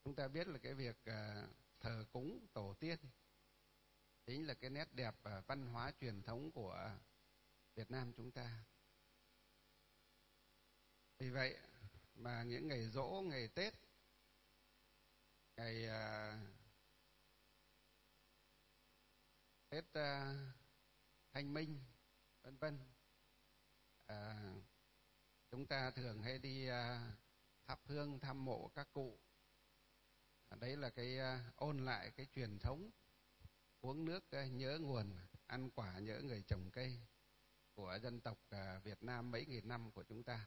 Chúng ta biết là cái việc thờ cúng tổ tiên chính là cái nét đẹp văn hóa truyền thống của Việt Nam chúng ta. Vì vậy mà những ngày giỗ, ngày Tết, ngày Tết Thanh Minh, vân vân, chúng ta thường hay đi thắp hương thăm mộ các cụ. Đấy là cái ôn lại cái truyền thống uống nước nhớ nguồn, ăn quả nhớ người trồng cây của dân tộc Việt Nam mấy nghìn năm của chúng ta.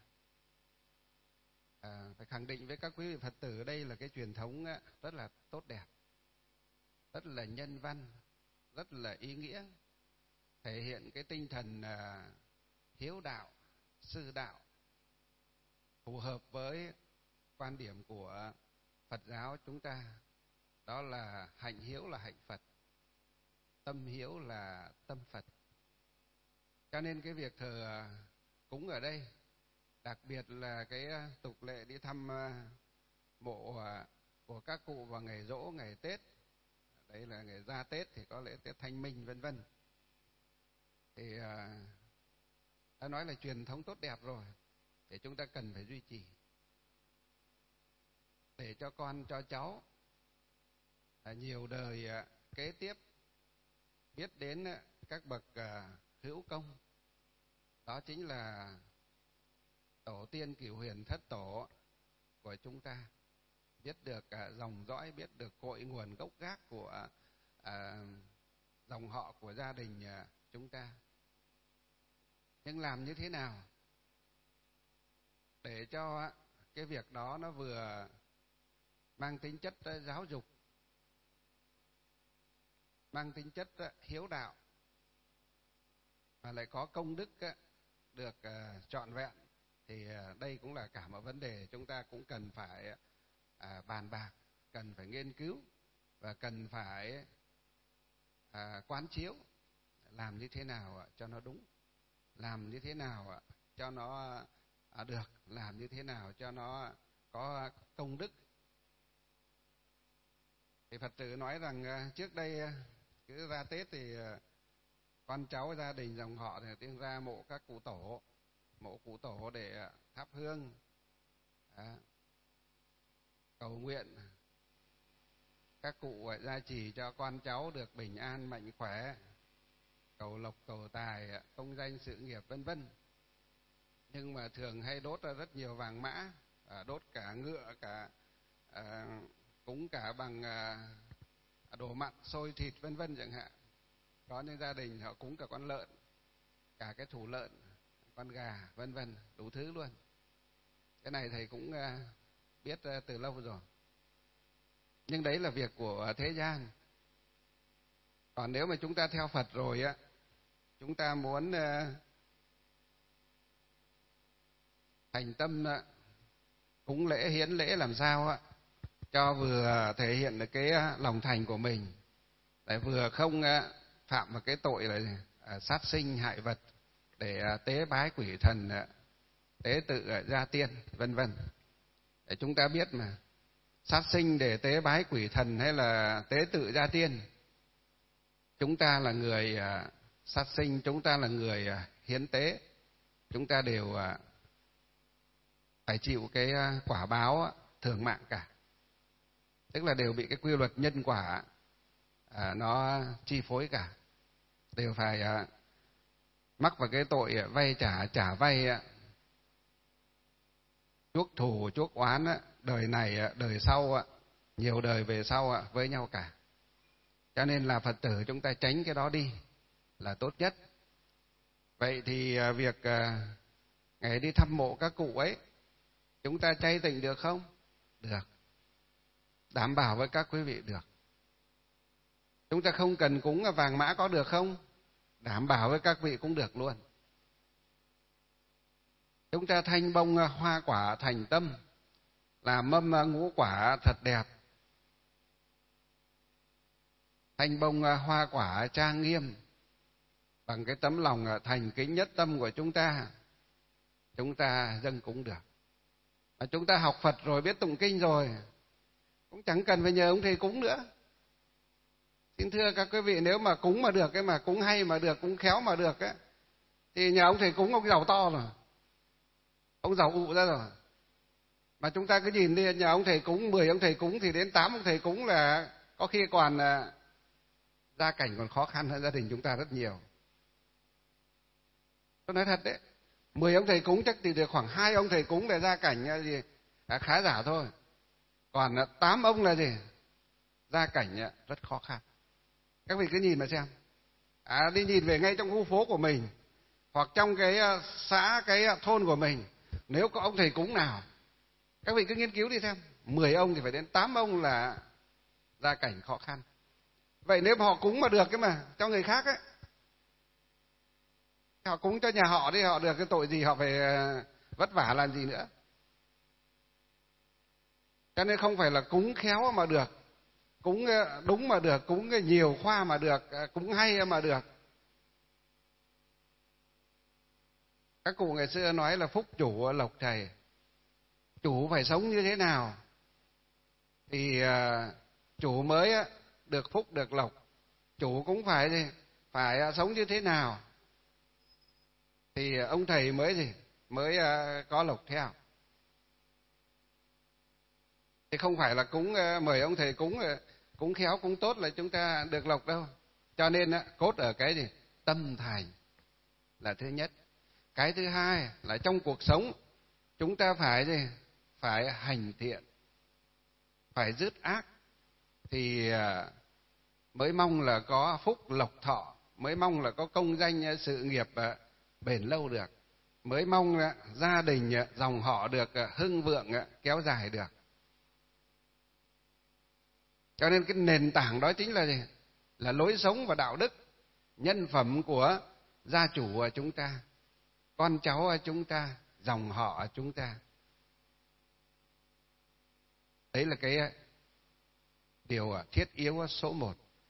Phải khẳng định với các quý vị Phật tử đây là cái truyền thống rất là tốt đẹp, rất là nhân văn, rất là ý nghĩa, thể hiện cái tinh thần hiếu đạo, sư đạo, phù hợp với quan điểm của Phật giáo chúng ta. Đó là hạnh hiếu là hạnh Phật, tâm hiếu là tâm Phật. Cho nên cái việc thờ cúng ở đây, đặc biệt là cái tục lệ đi thăm mộ của các cụ vào ngày giỗ, ngày Tết, đấy là ngày ra Tết thì có lễ Tết Thanh Minh vân vân, thì đã nói là truyền thống tốt đẹp rồi, thì chúng ta cần phải duy trì để cho con cho cháu nhiều đời kế tiếp biết đến các bậc hữu công. Đó chính là tổ tiên cửu huyền thất tổ của chúng ta, biết được dòng dõi, biết được cội nguồn gốc gác của dòng họ của gia đình chúng ta. Nhưng làm như thế nào để cho cái việc đó nó vừa mang tính chất giáo dục, mang tính chất hiếu đạo, mà lại có công đức được trọn vẹn, thì đây cũng là cả một vấn đề chúng ta cũng cần phải bàn bạc, cần phải nghiên cứu và cần phải quán chiếu làm như thế nào cho nó đúng, làm như thế nào cho nó được, làm như thế nào cho nó có công đức. Thì Phật tử nói rằng trước đây cứ ra Tết thì con cháu gia đình dòng họ thì tiến ra mộ các cụ tổ, mộ cụ tổ để thắp hương, cầu nguyện các cụ gia trì cho con cháu được bình an mạnh khỏe, cầu lộc cầu tài, công danh sự nghiệp vân vân. Nhưng mà thường hay đốt ra rất nhiều vàng mã, đốt cả ngựa, cả cúng cả bằng đồ mặn, xôi thịt vân vân chẳng hạn. Có những gia đình họ cúng cả con lợn, cả cái thủ lợn, con gà vân vân, đủ thứ luôn. Cái này thầy cũng biết từ lâu rồi. Nhưng đấy là việc của thế gian. Còn nếu mà chúng ta theo Phật rồi á, chúng ta muốn thành tâm cúng lễ hiến lễ làm sao á cho vừa thể hiện được cái lòng thành của mình, lại vừa không phạm vào cái tội là sát sinh hại vật, để tế bái quỷ thần, tế tự gia tiên vân vân. Để chúng ta biết mà, sát sinh để tế bái quỷ thần hay là tế tự gia tiên, chúng ta là người sát sinh, chúng ta là người hiến tế, chúng ta đều phải chịu cái quả báo thường mạng cả. Tức là đều bị cái quy luật nhân quả nó chi phối cả, đều phải mắc vào cái tội vay trả, trả vay, chuốc thù chuốc oán, đời này đời sau, nhiều đời về sau với nhau cả. Cho nên là Phật tử chúng ta tránh cái đó đi là tốt nhất. Vậy thì việc ngày đi thăm mộ các cụ ấy, chúng ta chay tịnh được không? Được. Đảm bảo với các quý vị được. Chúng ta không cần cúng vàng mã có được không? Đảm bảo với các vị cũng được luôn. Chúng ta thanh bông hoa quả thành tâm, làm mâm ngũ quả thật đẹp, thanh bông hoa quả trang nghiêm, bằng cái tấm lòng thành kính nhất tâm của chúng ta dâng cúng được. Mà chúng ta học Phật rồi, biết tụng kinh rồi, cũng chẳng cần phải nhờ ông thầy cúng nữa. Xin thưa các quý vị, nếu mà cúng mà được cái mà cúng hay mà được, cúng khéo mà được ấy, thì nhờ ông thầy cúng ông giàu to rồi, ông giàu ụ ra rồi. Mà chúng ta cứ nhìn đi, nhà ông thầy cúng 10 ông thầy cúng thì đến 8 ông thầy cúng là có khi còn gia cảnh còn khó khăn hơn gia đình chúng ta rất nhiều. Tôi nói thật đấy, 10 ông thầy cúng chắc thì được khoảng 2 ông thầy cúng để gia cảnh gì khá giả thôi. Còn 8 ông là gì? Gia cảnh rất khó khăn. Các vị cứ nhìn mà xem. Đi nhìn về ngay trong khu phố của mình hoặc trong cái xã, cái thôn của mình, nếu có ông thầy cúng nào, các vị cứ nghiên cứu đi xem, 10 ông thì phải đến 8 ông là gia cảnh khó khăn. Vậy nếu họ cúng mà được cái mà cho người khác ấy, họ cúng cho nhà họ đi, họ được cái tội gì họ phải vất vả làm gì nữa. Cho nên không phải là cúng khéo mà được, cúng đúng mà được, cúng nhiều khoa mà được, cúng hay mà được. Các cụ ngày xưa nói là phúc chủ lộc thầy. Chủ phải sống như thế nào thì chủ mới được phúc được lộc. Chủ cũng phải sống như thế nào thì ông thầy mới có lộc theo. Thì không phải là cúng mời ông thầy cúng khéo cúng tốt là chúng ta được lộc đâu. Cho nên cốt ở cái gì? Tâm thành là thứ nhất. Cái thứ hai là trong cuộc sống chúng ta phải hành thiện, phải dứt ác thì mới mong là có phúc lộc thọ, mới mong là có công danh sự nghiệp bền lâu được, mới mong gia đình dòng họ được hưng vượng kéo dài được. Cho nên cái nền tảng đó chính là gì? Là lối sống và đạo đức, nhân phẩm của gia chủ chúng ta, con cháu chúng ta, dòng họ chúng ta. Đấy là cái điều thiết yếu số 1.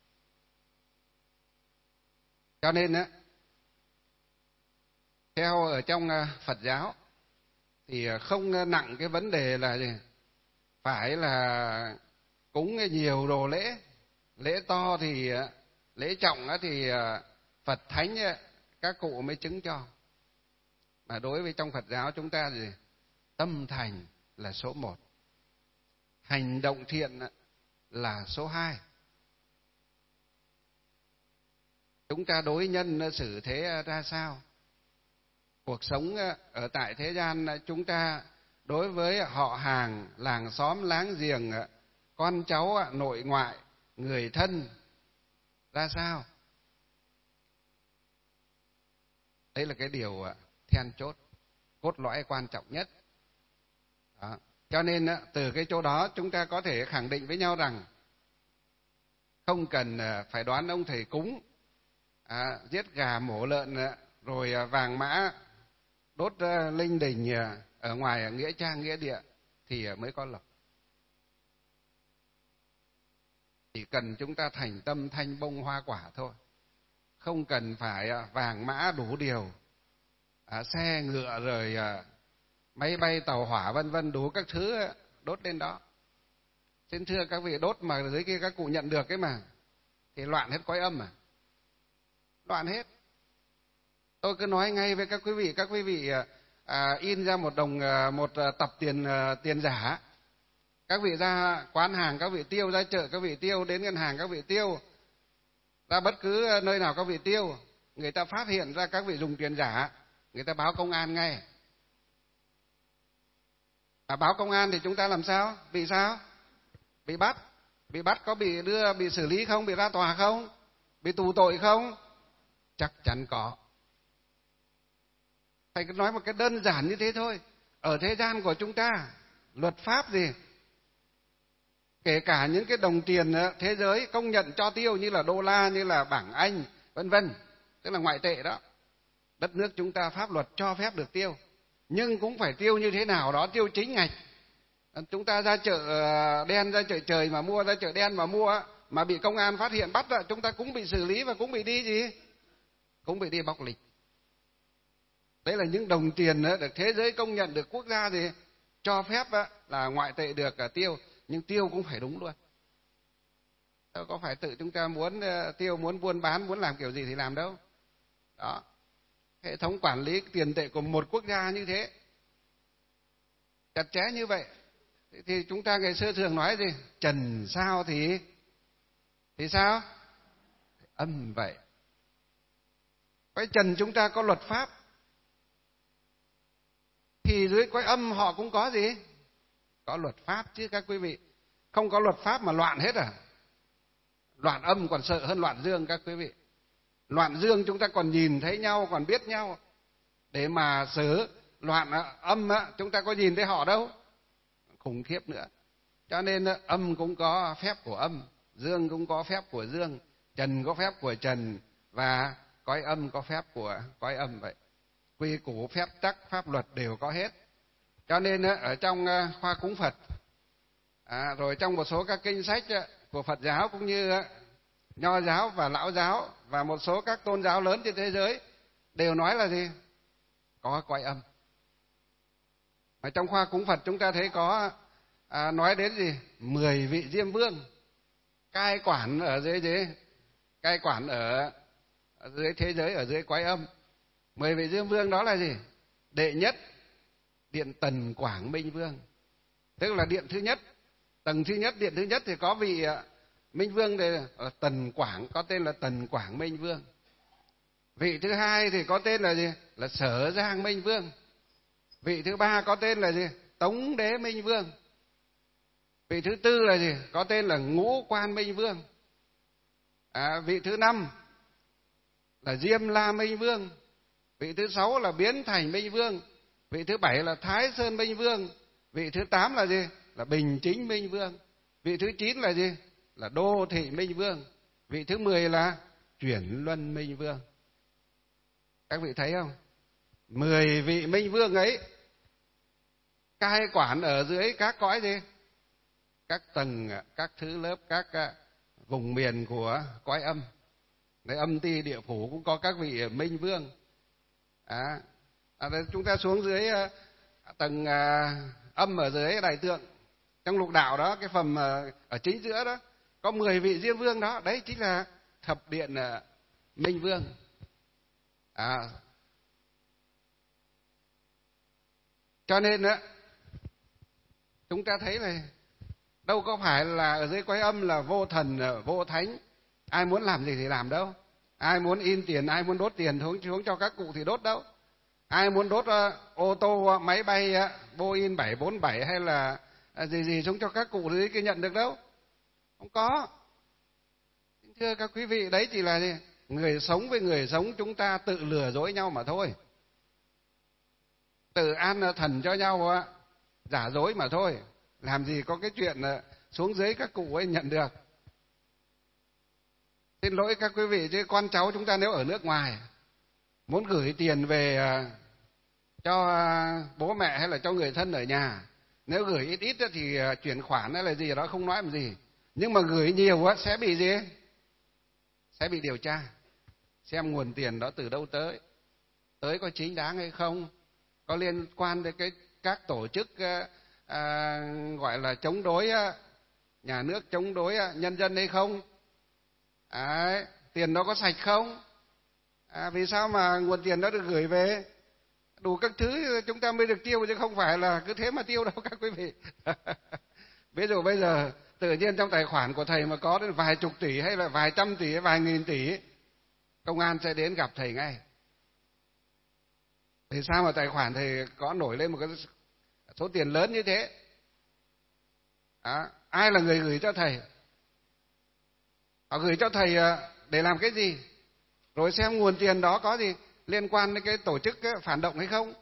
Cho nên theo ở trong Phật giáo thì không nặng cái vấn đề là gì? Phải là cúng nhiều đồ lễ, lễ to thì lễ trọng thì Phật thánh các cụ mới chứng cho. Mà đối với trong Phật giáo chúng ta thì tâm thành là số 1, hành động thiện là số 2. Chúng ta đối nhân xử thế ra sao? Cuộc sống ở tại thế gian chúng ta đối với họ hàng, làng xóm, láng giềng, con cháu, nội ngoại, người thân ra sao? Đấy là cái điều then chốt, cốt lõi quan trọng nhất. Đó. Cho nên từ cái chỗ đó chúng ta có thể khẳng định với nhau rằng không cần phải đoán ông thầy cúng, giết gà mổ lợn rồi vàng mã đốt linh đình ở ngoài nghĩa trang nghĩa địa thì mới có lộc. Chỉ cần chúng ta thành tâm thanh bông hoa quả thôi, không cần phải vàng mã đủ điều, xe ngựa rồi máy bay tàu hỏa vân vân đủ các thứ đốt lên đó. Xin thưa các vị, đốt mà dưới kia các cụ nhận được cái mà thì loạn hết cõi âm loạn hết. Tôi cứ nói ngay với các quý vị in ra một tập tiền giả, các vị ra quán hàng các vị tiêu, ra chợ các vị tiêu, đến ngân hàng các vị tiêu, ra bất cứ nơi nào các vị tiêu, người ta phát hiện ra các vị dùng tiền giả, người ta báo công an ngay. Báo công an thì chúng ta làm sao? Bị sao? Bị bắt. Bị bắt có bị xử lý không? Bị ra tòa không? Bị tù tội không? Chắc chắn có. Thầy cứ nói một cái đơn giản như thế thôi. Ở thế gian của chúng ta, luật pháp gì? Kể cả những cái đồng tiền thế giới công nhận cho tiêu như là đô la, như là bảng Anh, vân vân, tức là ngoại tệ đó. Đất nước chúng ta pháp luật cho phép được tiêu, nhưng cũng phải tiêu như thế nào đó, tiêu chính ngạch. Chúng ta ra chợ đen, ra chợ trời mà mua, ra chợ đen mà mua mà bị công an phát hiện bắt, chúng ta cũng bị xử lý và cũng bị đi gì? Cũng bị đi bóc lịch. Đấy là những đồng tiền được thế giới công nhận, được quốc gia gì cho phép là ngoại tệ được tiêu. nhưng tiêu cũng phải đúng luôn. Đâu có phải tự chúng ta muốn tiêu, muốn buôn bán, muốn làm kiểu gì thì làm đâu. Đó, hệ thống quản lý tiền tệ của một quốc gia như thế, chặt chẽ như vậy, thì chúng ta ngày xưa thường nói gì? Trần sao thì sao? Âm vậy. Cõi trần chúng ta có luật pháp, thì dưới cõi âm họ cũng có gì? Có luật pháp chứ các quý vị. Không có luật pháp mà loạn hết à? Loạn âm còn sợ hơn loạn dương các quý vị. Loạn dương chúng ta còn nhìn thấy nhau, còn biết nhau. Để mà xử loạn âm chúng ta có nhìn thấy họ đâu. Khủng khiếp nữa. Cho nên âm cũng có phép của âm, dương cũng có phép của dương, trần có phép của trần, và cõi âm có phép của cõi âm vậy. Quy củ, phép tắc, pháp luật đều có hết. Cho nên ở trong khoa cúng Phật, rồi trong một số các kinh sách của Phật giáo cũng như Nho giáo và Lão giáo và một số các tôn giáo lớn trên thế giới đều nói là gì? Có cõi âm. Ở trong khoa cúng Phật chúng ta thấy có nói đến gì? 10 vị Diêm Vương cai quản ở dưới cai quản ở dưới thế giới, ở dưới cõi âm. 10 vị Diêm Vương đó là gì? Đệ nhất, điện Tần Quảng Minh Vương, tức là điện thứ nhất, tầng thứ nhất, điện thứ nhất thì có vị Minh Vương đây là Tần Quảng, có tên là Tần Quảng Minh Vương. Vị thứ hai thì có tên là gì? Là Sở Giang Minh Vương. Vị thứ ba có tên là gì? Tống Đế Minh Vương. Vị thứ tư là gì? Có tên là Ngũ Quan Minh Vương. Vị thứ năm là Diêm La Minh Vương. Vị thứ sáu là Biến Thành Minh Vương. Vị thứ bảy là Thái Sơn Minh Vương. Vị thứ tám là gì? Là Bình Chính Minh Vương. Vị thứ chín là gì? Là Đô Thị Minh Vương. Vị thứ 10 là Chuyển Luân Minh Vương. Các vị thấy không? 10 vị Minh Vương ấy cai quản ở dưới các cõi gì? Các tầng, các thứ lớp, các vùng miền của cõi âm. Đấy, âm ti địa phủ cũng có các vị Minh Vương. Chúng ta xuống dưới tầng âm ở dưới Đại Tượng, trong lục đạo đó, cái phẩm ở chính giữa đó, có 10 vị Diêm Vương đó. Đấy chính là thập điện Minh Vương. Cho nên chúng ta thấy là đâu có phải là ở dưới cõi âm là vô thần, vô thánh, ai muốn làm gì thì làm đâu. Ai muốn in tiền, ai muốn đốt tiền xuống cho các cụ thì đốt đâu. Ai muốn đốt ô tô, máy bay Boeing 747 hay là gì xuống cho các cụ thì cái nhận được đâu. Không có. Thưa các quý vị, đấy chỉ là gì? Người sống với người sống chúng ta tự lừa dối nhau mà thôi. Tự an thần cho nhau giả dối mà thôi. Làm gì có cái chuyện xuống dưới các cụ ấy nhận được. Xin lỗi các quý vị, chứ con cháu chúng ta nếu ở nước ngoài muốn gửi tiền về cho bố mẹ hay là cho người thân ở nhà, nếu gửi ít ít thì chuyển khoản hay là gì đó không nói làm gì, nhưng mà gửi nhiều sẽ bị gì? Sẽ bị điều tra, xem nguồn tiền đó từ đâu tới có chính đáng hay không, có liên quan đến các tổ chức gọi là chống đối nhà nước, chống đối nhân dân hay không. Tiền đó có sạch không? Vì sao mà nguồn tiền đó được gửi về đủ các thứ chúng ta mới được tiêu, chứ không phải là cứ thế mà tiêu đâu các quý vị. Ví dụ bây giờ tự nhiên trong tài khoản của thầy mà có đến vài chục tỷ hay là vài trăm tỷ hay vài nghìn tỷ, công an sẽ đến gặp thầy ngay. Thì sao mà tài khoản thầy có nổi lên một cái số tiền lớn như thế? Ai là người gửi cho thầy? Họ gửi cho thầy để làm cái gì? Rồi xem nguồn tiền đó có gì liên quan đến cái tổ chức phản động hay không.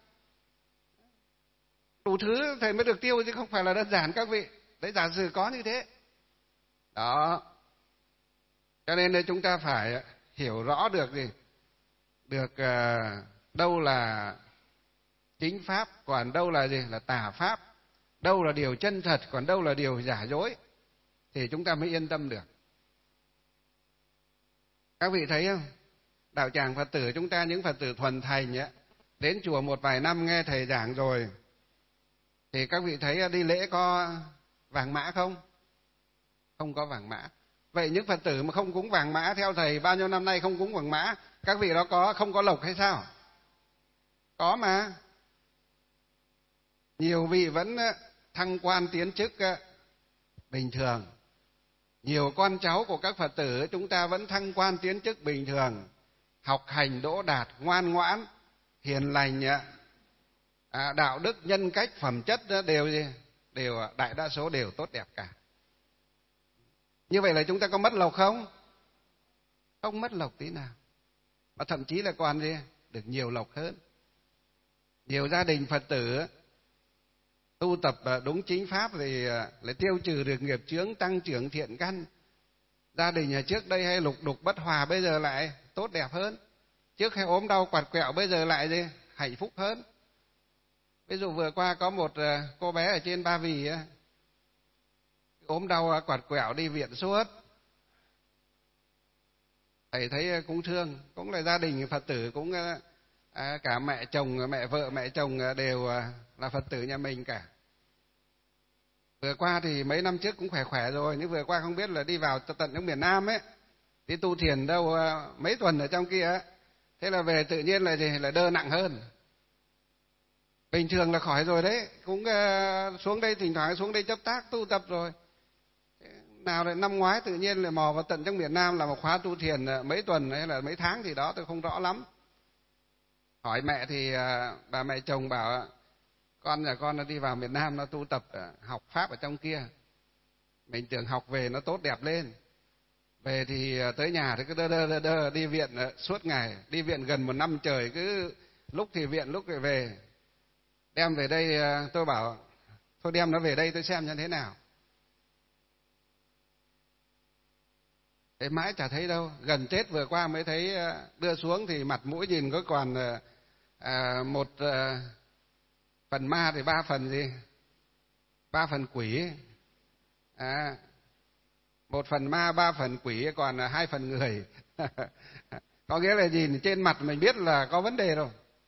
Đủ thứ thầy mới được tiêu, chứ không phải là đơn giản các vị. Đấy, giả sử có như thế. Đó. Cho nên chúng ta phải hiểu rõ được gì? Được đâu là chính pháp, còn đâu là gì? Là tà pháp. Đâu là điều chân thật, còn đâu là điều giả dối. Thì chúng ta mới yên tâm được. Các vị thấy không? Đạo tràng Phật tử chúng ta, những Phật tử thuần thành đến chùa một vài năm nghe thầy giảng rồi, thì các vị thấy đi lễ có vàng mã không? Không có vàng mã. Vậy những Phật tử mà không cúng vàng mã theo thầy bao nhiêu năm nay không cúng vàng mã, các vị đó không có lộc hay sao? Có mà. Nhiều vị vẫn thăng quan tiến chức bình thường. Nhiều con cháu của các Phật tử chúng ta vẫn thăng quan tiến chức bình thường, học hành đỗ đạt, ngoan ngoãn, hiền lành, đạo đức, nhân cách, phẩm chất đều đại đa số đều tốt đẹp cả. Như vậy là chúng ta có mất lộc không? Không mất lộc tí nào. Mà thậm chí là còn được nhiều lộc hơn. Nhiều gia đình Phật tử tu tập đúng chính pháp thì lại tiêu trừ được nghiệp chướng, tăng trưởng thiện căn. Gia đình trước đây hay lục đục bất hòa bây giờ lại tốt đẹp hơn. Trước hay ốm đau quạt quẹo bây giờ lại hạnh phúc hơn. Ví dụ vừa qua có một cô bé ở trên Ba Vì ốm đau quạt quẹo đi viện suốt. Thầy thấy cũng thương, cũng là gia đình Phật tử, cũng cả mẹ chồng, mẹ vợ, mẹ chồng đều là Phật tử nhà mình cả. Vừa qua thì mấy năm trước cũng khỏe khỏe rồi, nhưng vừa qua không biết là đi vào tận trong miền Nam ấy, đi tu thiền đâu mấy tuần ở trong kia, thế là về tự nhiên là đơ nặng hơn. Bình thường là khỏi rồi đấy, cũng xuống đây thỉnh thoảng xuống đây chấp tác tu tập rồi. Nào lại năm ngoái tự nhiên lại mò vào tận trong miền Nam là một khóa tu thiền mấy tuần hay là mấy tháng thì đó tôi không rõ lắm. Hỏi mẹ thì bà mẹ chồng bảo con nhà con nó đi vào miền Nam nó tu tập học pháp ở trong kia. Mình tưởng học về nó tốt đẹp lên. Về thì tới nhà thì cứ đơ đi viện suốt ngày, đi viện gần 1 năm trời, cứ lúc thì viện lúc thì về. Đem về đây tôi bảo thôi đem nó về đây tôi xem như thế nào. Thế mãi chả thấy đâu, gần Tết vừa qua mới thấy đưa xuống thì mặt mũi nhìn có còn một phần ma thì 3 phần 3 phần quỷ. 1 phần ma 3 phần quỷ, còn 2 phần người. Có nghĩa là nhìn trên mặt mình biết là có vấn đề rồi.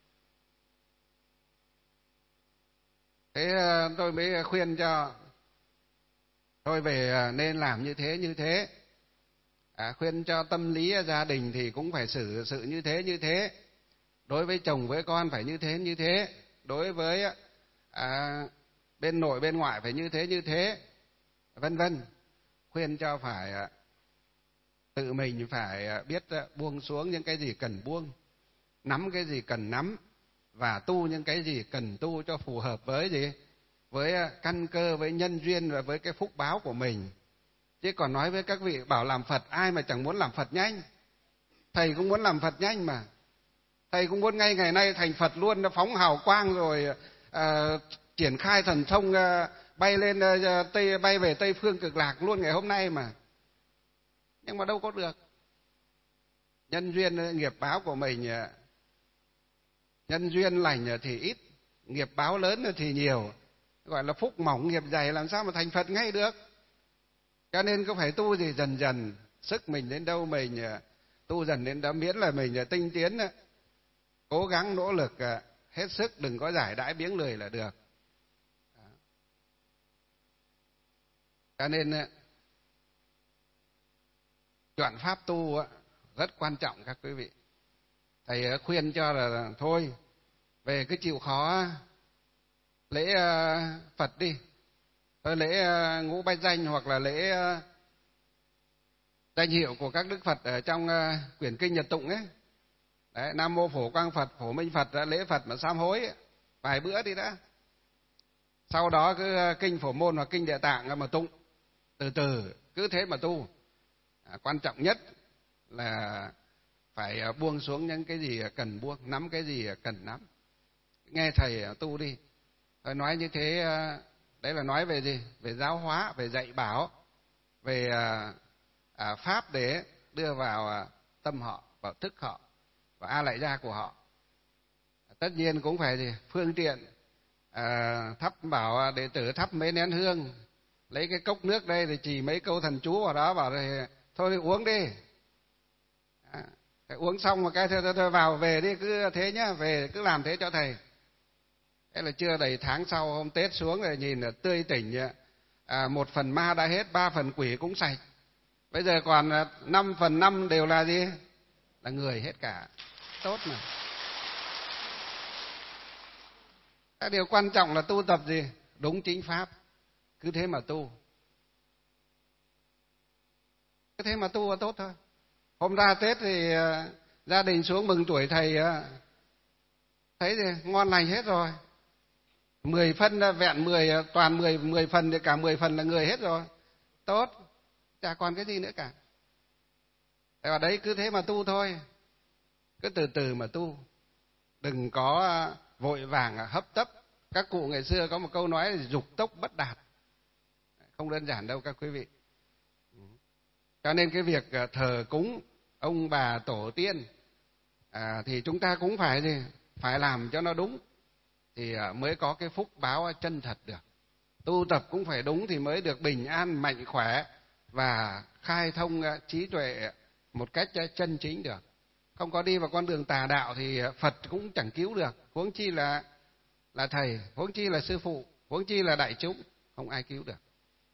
Thế tôi mới khuyên cho thôi về nên làm như thế. Khuyên cho tâm lý gia đình thì cũng phải xử sự như thế. Đối với chồng với con phải như thế. Đối với bên nội bên ngoại phải như thế, vân vân. Khuyên cho phải tự mình phải biết buông xuống những cái gì cần buông, nắm cái gì cần nắm, và tu những cái gì cần tu cho phù hợp với căn cơ, với nhân duyên và với cái phúc báo của mình. Chứ còn nói với các vị bảo làm Phật, ai mà chẳng muốn làm Phật nhanh. Thầy cũng muốn làm Phật nhanh mà. Thầy cũng muốn ngay ngày nay thành Phật luôn, nó phóng hào quang rồi triển khai thần thông bay lên bay về Tây Phương Cực Lạc luôn ngày hôm nay mà. Nhưng mà đâu có được. Nhân duyên nghiệp báo của mình, nhân duyên lành thì ít, nghiệp báo lớn thì nhiều. Gọi là phúc mỏng nghiệp dày, làm sao mà thành Phật ngay được. Cho nên có phải tu gì dần dần, sức mình đến đâu mình tu dần đến đó, miễn là mình tinh tiến, cố gắng nỗ lực hết sức, đừng có giải đãi biếng lười là được. Cho nên chọn pháp tu rất quan trọng các quý vị. Thầy khuyên cho là thôi về cứ chịu khó lễ Phật đi, thôi lễ ngũ bái danh hoặc là lễ danh hiệu của các đức Phật ở trong quyển kinh Nhật Tụng ấy. Đấy, Nam mô Phổ Quang Phật, Phổ Minh Phật, lễ Phật mà sám hối vài bữa đi đã. Sau đó cứ kinh Phổ Môn hoặc kinh Địa Tạng mà tụng từ từ, cứ thế mà tu. Quan trọng nhất là phải buông xuống những cái gì cần buông, nắm cái gì cần nắm. Nghe thầy tu đi. Thầy nói như thế, đấy là nói về gì? Về giáo hóa, về dạy bảo, về pháp để đưa vào tâm họ, vào thức họ, và a lại gia của họ. Tất nhiên cũng phải phương tiện thắp, bảo đệ tử thắp mấy nén hương, lấy cái cốc nước đây thì chỉ mấy câu thần chú vào đó, bảo rồi thôi thì uống đi. Uống xong một cái thôi vào về đi, cứ thế nhá, về cứ làm thế cho thầy. Thế là chưa đầy tháng sau, hôm Tết xuống rồi nhìn là tươi tỉnh, 1 phần ma đã hết, 3 phần quỷ cũng sạch. Bây giờ còn 5 phần 5 đều là gì? Là người hết cả. Tốt mà. Cái điều quan trọng là tu tập gì? Đúng chính pháp. Cứ thế mà tu. Cứ thế mà tu là tốt thôi. Hôm ra Tết thì gia đình xuống mừng tuổi thầy, thấy thì ngon lành hết rồi. 10 phân vẹn 10, toàn 10 phần thì cả 10 phần là người hết rồi. Tốt, chả còn cái gì nữa cả. Thế ở đấy cứ thế mà tu thôi. Cứ từ từ mà tu. Đừng có vội vàng hấp tấp. Các cụ ngày xưa có một câu nói là dục tốc bất đạt. Không đơn giản đâu các quý vị. Cho nên cái việc thờ cúng ông bà tổ tiên thì chúng ta cũng phải gì? Phải làm cho nó đúng thì mới có cái phúc báo chân thật được. Tu tập cũng phải đúng thì mới được bình an, mạnh khỏe và khai thông trí tuệ một cách chân chính được. Không có đi vào con đường tà đạo thì Phật cũng chẳng cứu được, huống chi là thầy, huống chi là sư phụ, huống chi là đại chúng, không ai cứu được.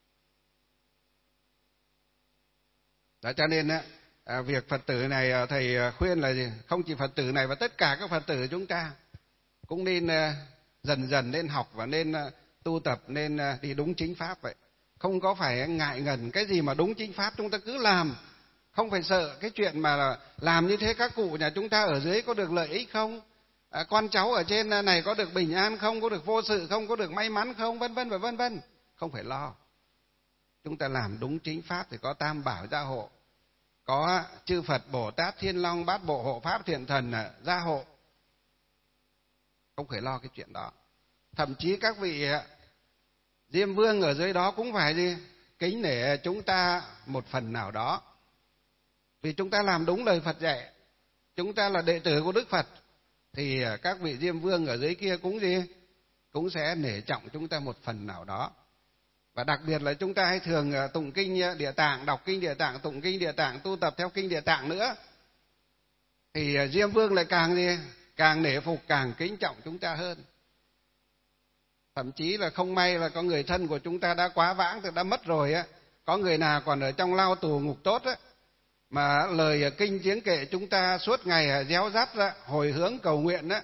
Đó, cho nên việc Phật tử này thầy khuyên là gì? Không chỉ Phật tử này và tất cả các Phật tử chúng ta cũng nên dần dần nên học và nên tu tập, nên đi đúng chính pháp vậy. Không có phải ngại ngần cái gì mà đúng chính pháp chúng ta cứ làm. Không phải sợ cái chuyện mà làm như thế các cụ nhà chúng ta ở dưới có được lợi ích không? Con cháu ở trên này có được bình an không? Có được vô sự không? Có được may mắn không? Vân vân và vân vân. Không phải lo. Chúng ta làm đúng chính pháp thì có Tam Bảo gia hộ. Có chư Phật, Bồ Tát, Thiên Long, Bát Bộ, Hộ Pháp, Thiện Thần gia hộ. Không phải lo cái chuyện đó. Thậm chí các vị Diêm Vương ở dưới đó cũng phải gì? Kính nể chúng ta một phần nào đó. Vì chúng ta làm đúng lời Phật dạy. Chúng ta là đệ tử của Đức Phật. Thì các vị Diêm Vương ở dưới kia cũng gì? Cũng sẽ nể trọng chúng ta một phần nào đó. Và đặc biệt là chúng ta hay thường tụng kinh Địa Tạng, đọc kinh Địa Tạng, tụng kinh Địa Tạng, tu tập theo kinh Địa Tạng nữa. Thì Diêm Vương lại càng gì? Càng nể phục, càng kính trọng chúng ta hơn. Thậm chí là không may là có người thân của chúng ta đã quá vãng, thì đã mất rồi á. Có người nào còn ở trong lao tù ngục tốt á, mà lời kinh tiếng kệ chúng ta suốt ngày réo rắt ra, hồi hướng cầu nguyện á.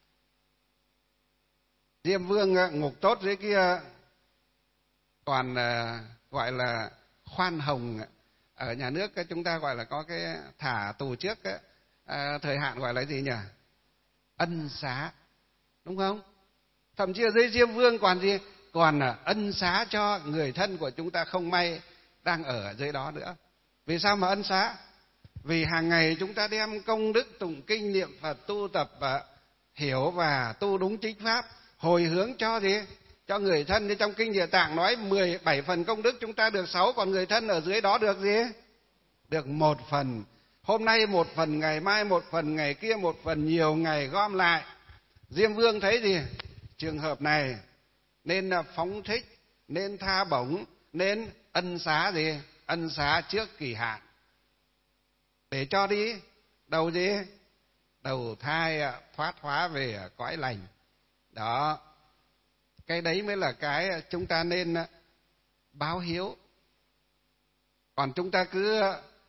Diêm Vương ngục tốt dưới kia còn gọi là khoan hồng. Ở nhà nước chúng ta gọi là có cái thả tù trước á, thời hạn gọi là gì nhỉ? Ân xá, đúng không? Thậm chí ở dưới Diêm Vương còn gì? Còn ân xá cho người thân của chúng ta không may đang ở dưới đó nữa. Vì sao mà ân xá? Vì hàng ngày chúng ta đem công đức tụng kinh niệm Phật, tu tập và hiểu và tu đúng chính pháp, hồi hướng cho gì? Cho người thân. Như trong kinh Địa Tạng nói 17 phần công đức chúng ta được 6, còn người thân ở dưới đó được gì? Được 1 phần. Hôm nay 1 phần, ngày mai 1 phần, ngày kia 1 phần, nhiều ngày gom lại. Diêm Vương thấy gì? Trường hợp này nên phóng thích, nên tha bổng, nên ân xá gì? Ân xá trước kỳ hạn. Để cho đi đầu gì? Đầu thai thoát hóa về cõi lành. Đó. Cái đấy mới là cái chúng ta nên báo hiếu. Còn chúng ta cứ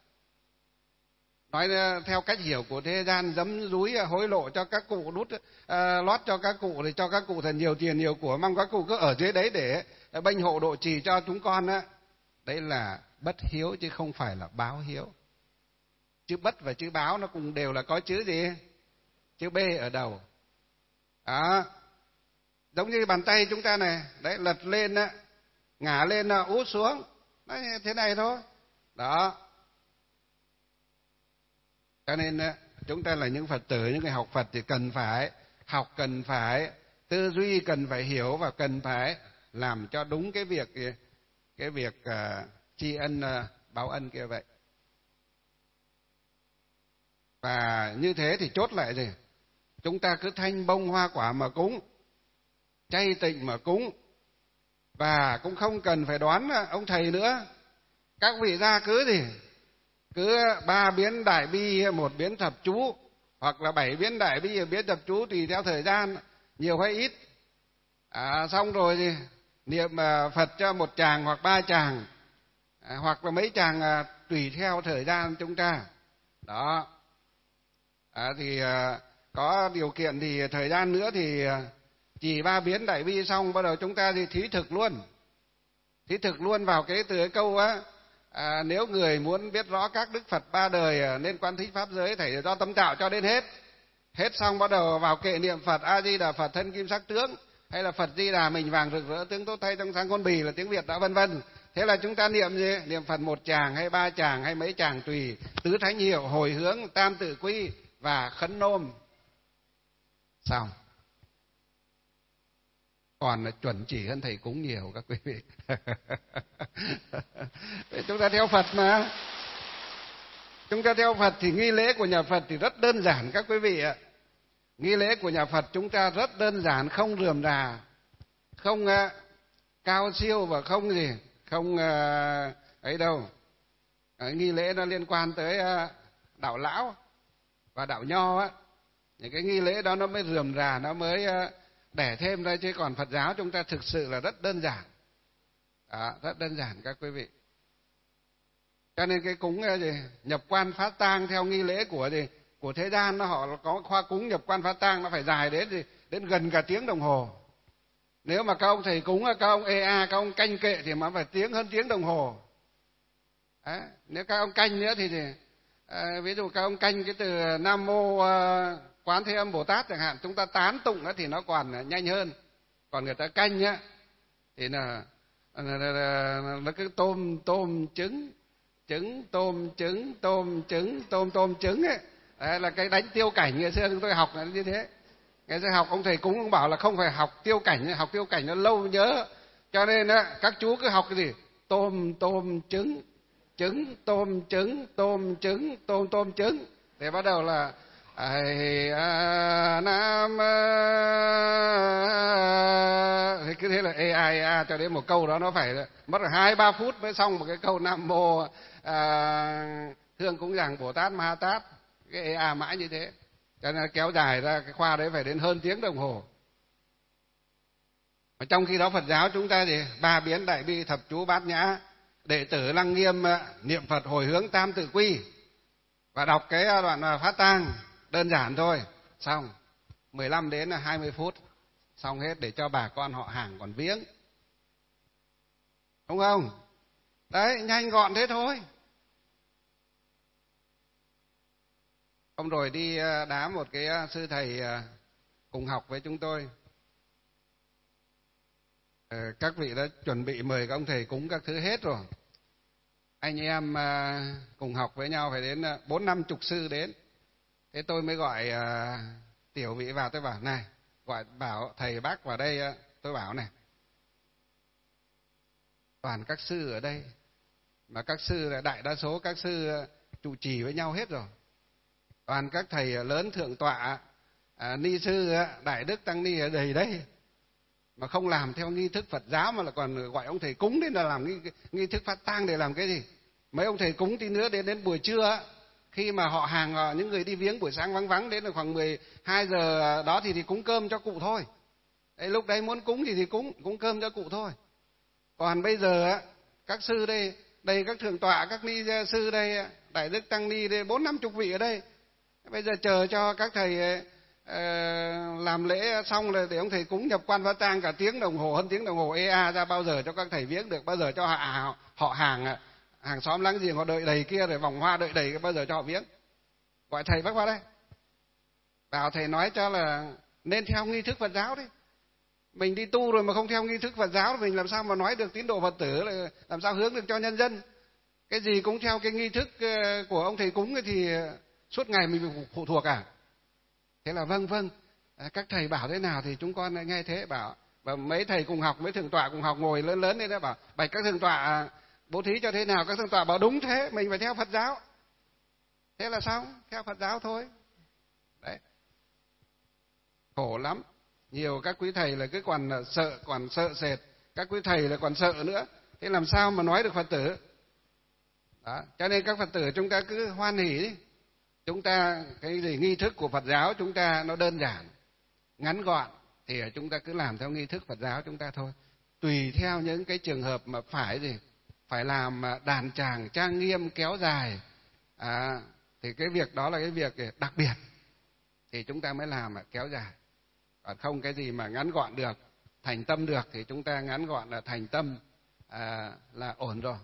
nói theo cách hiểu của thế gian, giấm dúi hối lộ cho các cụ, đút lót cho các cụ, thì cho các cụ thật nhiều tiền nhiều của, mong các cụ cứ ở dưới đấy để bênh hộ độ trì cho chúng con á. Đấy là bất hiếu chứ không phải là báo hiếu. Chữ bất và chữ báo nó cùng đều là có chữ gì? Chữ B ở đầu. Đó. Giống như bàn tay chúng ta này, đấy, lật lên á, ngả lên út xuống. Đấy, thế này thôi. Đó. Cho nên chúng ta là những Phật tử, những người học Phật thì cần phải học, cần phải tư duy, cần phải hiểu và cần phải làm cho đúng cái việc tri ân báo ân kia vậy. Và như thế thì chốt lại gì? Chúng ta cứ thanh bông hoa quả mà cúng, chay tịnh mà cúng, và cũng không cần phải đoán ông thầy nữa. Các vị gia cứ gì? Cứ 3 biến đại bi, 1 biến thập chú, hoặc là 7 biến đại bi, biến thập chú tùy theo thời gian, nhiều hay ít. Xong rồi thì niệm Phật cho một tràng hoặc 3 tràng, hoặc là mấy tràng, tùy theo thời gian chúng ta. Đó. Thì có điều kiện thì thời gian nữa thì chỉ 3 biến đại bi xong, bắt đầu chúng ta thì thí thực luôn. Thí thực luôn vào từ cái câu nếu người muốn biết rõ các đức Phật 3 đời nên quan thí pháp giới thảy do tâm tạo cho đến hết. Hết xong bắt đầu vào kệ niệm Phật A Di Đà Phật thân kim sắc tướng, hay là Phật Di Đà mình vàng rực rỡ tướng tốt thay trong sáng con bì là tiếng Việt đã, vân vân. Thế là chúng ta niệm gì? Niệm Phật 1 tràng hay 3 tràng hay mấy tràng tùy, tứ thánh hiệu, hồi hướng, tam tự quy và khấn nôm. Xong. Còn là chuẩn chỉ hơn thầy cúng nhiều các quý vị. Chúng ta theo Phật mà. Chúng ta theo Phật thì nghi lễ của nhà Phật thì rất đơn giản các quý vị ạ. Nghi lễ của nhà Phật chúng ta rất đơn giản, không rườm rà, không cao siêu và không gì, không ấy đâu. Nghi lễ nó liên quan tới đạo lão và đạo nho á. Những cái nghi lễ đó nó mới rườm rà, nó mới đẻ thêm ra, chứ còn Phật giáo chúng ta thực sự là rất đơn giản. Đó, rất đơn giản các quý vị. Cho nên cái cúng gì nhập quan phát tang theo nghi lễ của thế gian, họ có khoa cúng nhập quan phát tang nó phải dài đến gần cả tiếng đồng hồ. Nếu mà các ông thầy cúng, các ông các ông canh kệ thì mà phải hơn tiếng đồng hồ. Đấy, nếu các ông canh nữa thì ví dụ các ông canh cái từ Nam Mô Quán Thế Âm Bồ Tát chẳng hạn, chúng ta tán tụng nó thì nó còn nhanh hơn. Còn người ta canh nhá thì là cứ tôm trứng tôm trứng ấy. Đấy là cái đánh tiêu cảnh ngày xưa chúng tôi học là như thế. Ngày xưa học ông thầy cúng ông bảo là không phải học tiêu cảnh nó lâu nhớ, cho nên các chú cứ học cái gì tôm trứng tôm trứng để bắt đầu là Nam thì cứ thế là cho đến một câu đó nó phải mất 2-3 phút mới xong một cái câu Nam Mô Hương Cúng Dường Bồ Tát Ma Ha Tát, cái mãi như thế, cho nên kéo dài ra cái khoa đấy phải đến hơn tiếng đồng hồ. Mà trong khi đó Phật giáo chúng ta thì 3 biến đại bi, thập chú, bát nhã, đệ tử lăng nghiêm niệm Phật hồi hướng tam tự quy và đọc cái đoạn phát tang đơn giản thôi, xong 15 đến 20 phút xong hết, để cho bà con họ hàng còn viếng, đúng không? Đấy, nhanh gọn thế thôi. Hôm rồi đi đá một cái sư thầy cùng học với chúng tôi, các vị đã chuẩn bị mời các ông thầy cúng các thứ hết rồi, anh em cùng học với nhau phải đến 4-50 sư đến. Thế tôi mới gọi tiểu vị vào, tôi bảo này, bảo thầy bác vào đây, tôi bảo này, toàn các sư ở đây mà các sư là đại đa số các sư trụ trì với nhau hết rồi, toàn các thầy lớn thượng tọa, ni sư, đại đức tăng ni ở đầy đây, mà không làm theo nghi thức Phật giáo mà là còn gọi ông thầy cúng đến là làm nghi thức phát tang để làm cái gì? Mấy ông thầy cúng tí nữa đến buổi trưa khi mà họ hàng những người đi viếng buổi sáng vắng đến là khoảng 12 giờ đó thì cúng cơm cho cụ thôi. Đấy, lúc đấy muốn cúng thì cúng cơm cho cụ thôi. Còn bây giờ các sư đây các thượng tọa, các ni sư đây, đại đức tăng ni đây 4-50 vị ở đây. Bây giờ chờ cho các thầy làm lễ xong rồi để ông thầy cúng nhập quan phát tang cả tiếng đồng hồ, hơn tiếng đồng hồ ra, bao giờ cho các thầy viếng được, bao giờ cho họ hàng xóm láng giềng họ đợi đầy kia rồi vòng hoa đợi đầy, bao giờ cho họ viếng. Gọi thầy bác vào đây, bảo thầy nói cho là nên theo nghi thức Phật giáo đi. Mình đi tu rồi mà không theo nghi thức Phật giáo, mình làm sao mà nói được tín đồ Phật tử, là làm sao hướng được cho nhân dân. Cái gì cũng theo cái nghi thức của ông thầy cúng thì suốt ngày mình bị phụ thuộc à? Thế là vâng, các thầy bảo thế nào thì chúng con nghe thế. Bảo và mấy thầy cùng học, mấy thượng tọa cùng học ngồi lớn lên đó, bảo bạch các thượng tọa bố thí cho thế nào. Các thượng tọa bảo đúng thế, mình phải theo Phật giáo. Thế là xong, theo Phật giáo thôi. Đấy, khổ lắm. Nhiều các quý thầy là cứ còn sợ sệt, các quý thầy là còn sợ nữa. Thế làm sao mà nói được Phật tử? Đó, cho nên các Phật tử chúng ta cứ hoan hỉ đi. Chúng ta cái gì nghi thức của Phật giáo chúng ta nó đơn giản, ngắn gọn thì chúng ta cứ làm theo nghi thức Phật giáo chúng ta thôi. tùy theo những cái trường hợp mà phải làm đàn tràng trang nghiêm kéo dài, thì cái việc đó là cái việc đặc biệt thì chúng ta mới làm kéo dài. Còn không cái gì mà ngắn gọn được, thành tâm được thì chúng ta ngắn gọn là thành tâm là ổn rồi.